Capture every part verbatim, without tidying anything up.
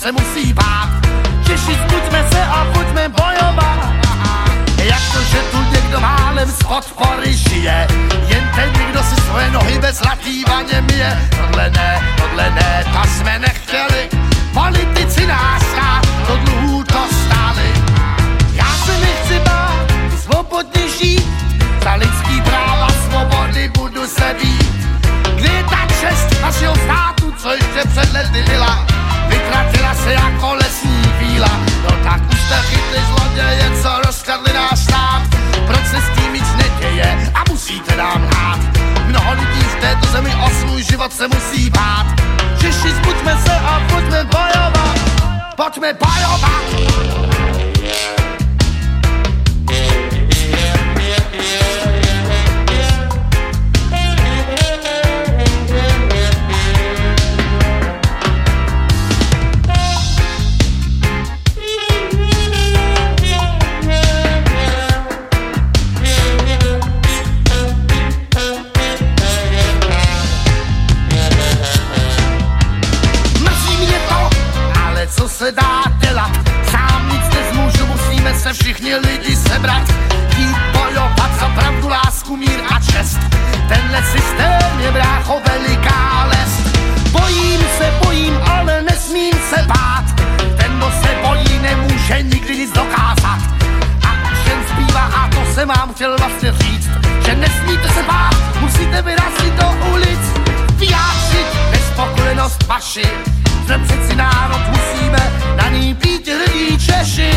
se musí bát. Češi, zbuďme se a pojďme bojovat. Jak to, že tu někdo málem z podpory žije, jen ten někdo si svoje nohy bez zlatý vaně myje. Tohle ne, tohle ne, to jsme nechtěli, politici nás rád do dluhů dostali. Já se nechci bát, svobodně žít, za lidský práva svobody budu se bít. Kde je ta čest našeho státu, co ještě před lety byla, vytratila se jako lesní víla. No tak už jste chytli zloděje, co rozkradli náš stát. Proč se s tím nic neděje a musíte nám lhát? Mnoho lidí v této zemi o svůj život se musí bát. Češi, zbuďme se a pojďme bojovat. Pojďme bojovat. Co se dá dělat? Sám nic nezmůžu, musíme se všichni lidi sebrat. Jít bojovat za pravdu, lásku, mír a čest. Tenhle systém je, brácho, veliká lest. Bojím se, bojím, ale nesmím se bát. Ten, kdo se bojí, nemůže nikdy nic dokázat. A už jen zbývá, a to se mám chtěl vlastně říct, že nesmíte se bát, musíte vyrazit do ulic, vyjádřit nespokojenost vaši. Jsme přeci národ, musíme na ní být hrdí Češi.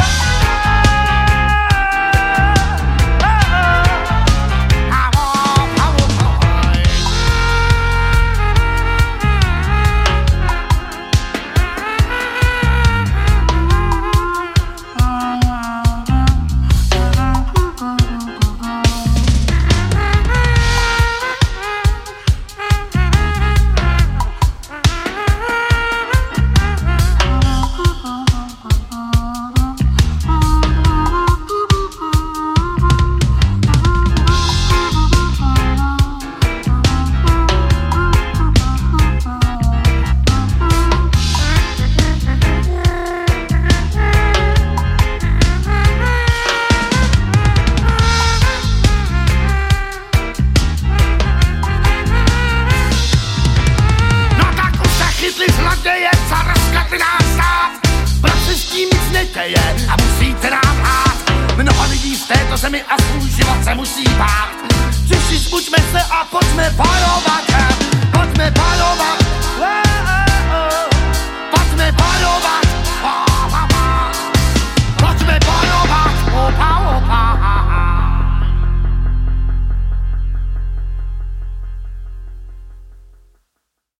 A musíte nám lhát. Mnoho lidí v této zemi a svůj život se musí bát. Češi, zbuďme se a pojďme bojovat.